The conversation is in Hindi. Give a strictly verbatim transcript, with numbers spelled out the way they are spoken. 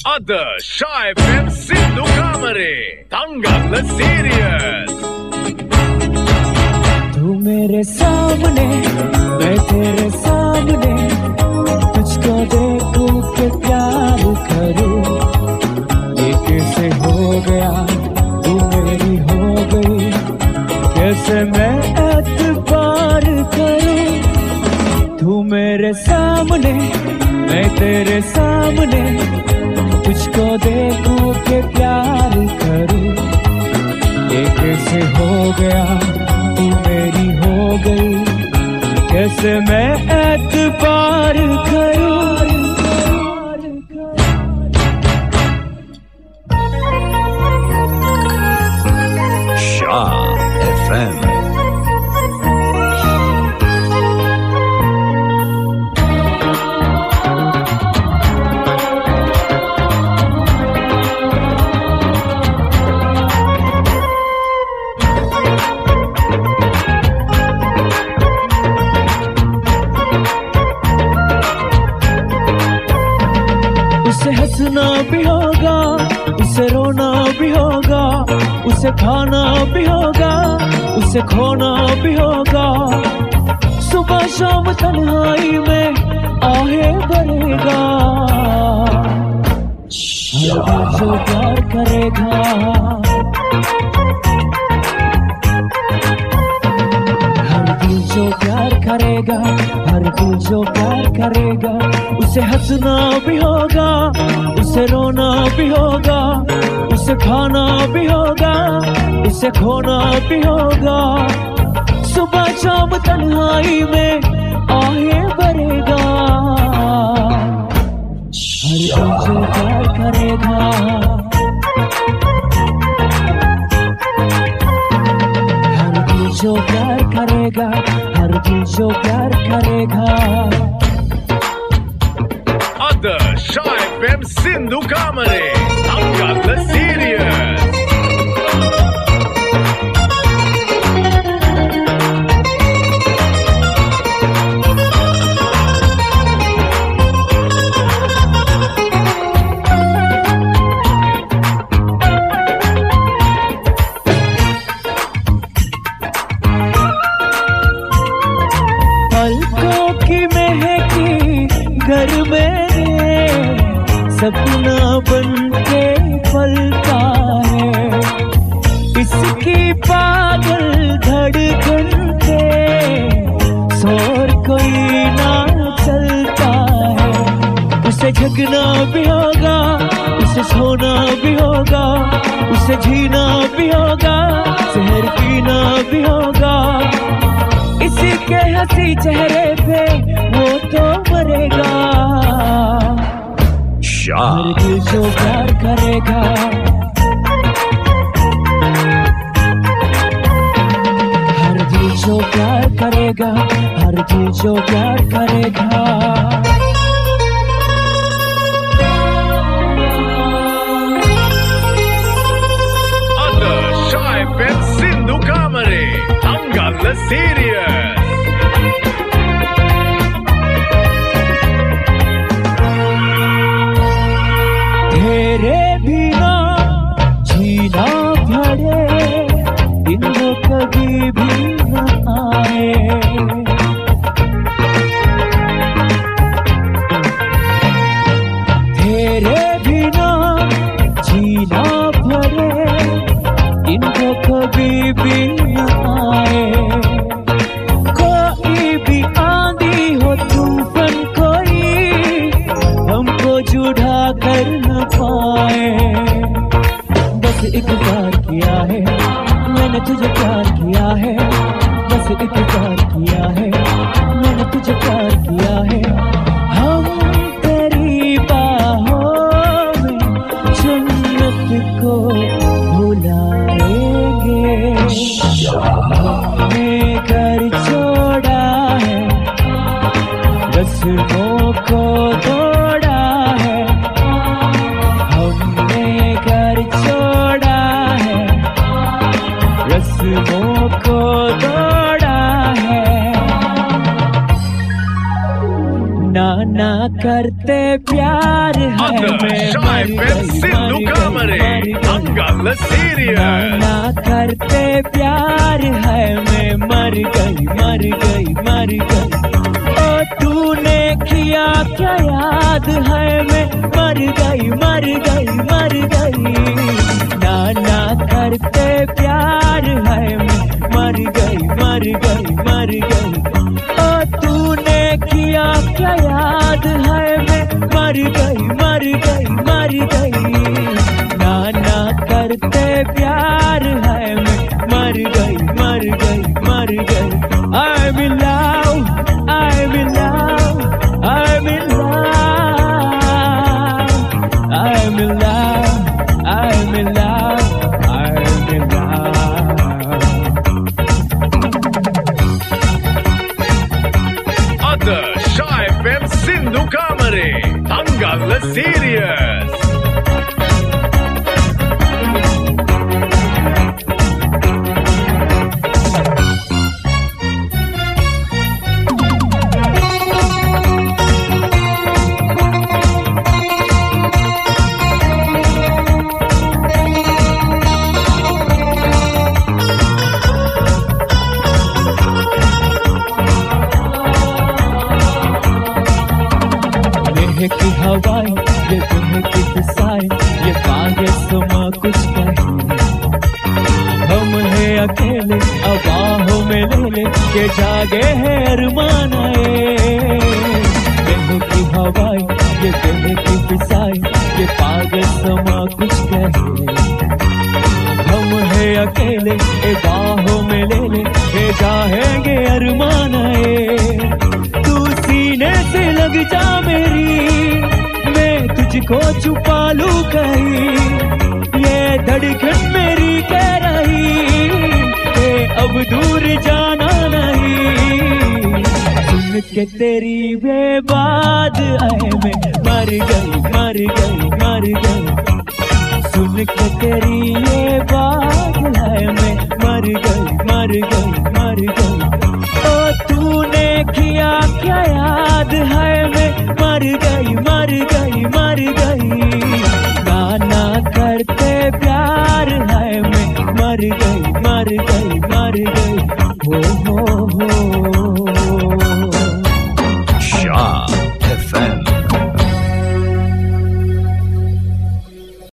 Adı Şaifem Sindu Kamari Tangallı Serious तू मेरे सामने मैं तेरे सामने तुझको देखूं के प्यार करूं ये कैसे हो गया तू मेरी हो गई कैसे मैं एतबार करूं तू मेरे सामने मैं तेरे सामने तुझको देखूं के प्यार करूं ये कैसे हो गया तू मेरी हो गई कैसे मैं एतबार करूं शाह एफएम उसे हंसना भी होगा उसे रोना भी होगा उसे खाना भी होगा उसे खोना भी होगा सुबह शाम तन्हाई में आहे भरेगा हर दिल जो प्यार करेगा हर दिल जो प्यार करेगा हर दिल जो प्यार करेगा उसे हंसना भी होगा उसे रोना भी होगा उसे खाना भी होगा उसे खोना भी होगा सुबह शाम तन्हाई में आहे भरेगा हर दिल जो प्यार करेगा हर दिल जो प्यार करेगा हर दिल जो प्यार करेगा Adı Şaifem Sindu Kamari Tangallı Serious पलकों की महकी घर मेरे सपना बन के पलता है इसकी पागल धड़कन के शोर कोई ना चलता है उसे जगना भी होगा उसे सोना भी होगा उसे जीना भी होगा जहर पीना भी होगा इसी के हंसी चेहरे पे वो तो मरेगा हर दिल जो प्यार करेगा हर दिल जो प्यार करेगा हर दिल जो प्यार करेगा Adı Şaifem Sindu Kamari Tangallı Serious तेरे बिना जीना पड़े दिन कभी भी न आए तेरे बिना जीना पड़े दिन कभी भी न आए कोई भी आंधी हो तूफान कोई हमको जुड़ा कर न पाए बस एक बार किया है मैंने तुझे प्यार किया है बस एक बार किया है मैंने तुझे प्यार किया है हम तेरी बाहों में जन्नत को भुलाएंगे हमने घर छोड़ा है रस्मों को तोड़ा है हमने घर छोड़ा है रस्मों को तोड़ा है ना ना करते प्यार है मैं मर गई सिंधु कामरे अंगल सीरियल ना करते प्यार है मैं मर गई मर गई मर गई ओ तूने किया क्या याद है मैं मर गई मर गई मर गई ना ना करते प्यार है मैं मर गई मर गई मर गई ओ तूने किया क्या याद है मैं मर गई मर गई मर गई ना ना करते प्यार है मैं मर गई मर गई मर गई I'm in love I'm in love I'm in love I'm in love I'm in love I'm in love Adarsh F M Sindhu Kamare Angal Serious की हवाएं ये तुम्हें की फिसाएं ये बागे सुमा कुछ कहे हम हैं अकेले अब बाहों में ले ले के जागे हैं अरमान गेहूं की हवाएं ये तुम्हें की फिसाएं ये बागे सुमा कुछ कहे हम हैं अकेले ए बाहों में ले ले के जाएंगे अरमान तू सीने से लग जा मेरी तुझको छुपा लूं कहीं ये धड़कन मेरी कह रही कि अब दूर जाना नहीं सुन के तेरी बेबाद आए मैं मर गई मर गई मर गई सुन के तेरी ये बात है मैं मर गई मर गई मर गई ओ तूने किया क्या याद है मैं मर गई मर गई मर गई ना ना करते प्यार है मैं मर गई मर गई मर गई हो हो हो शाह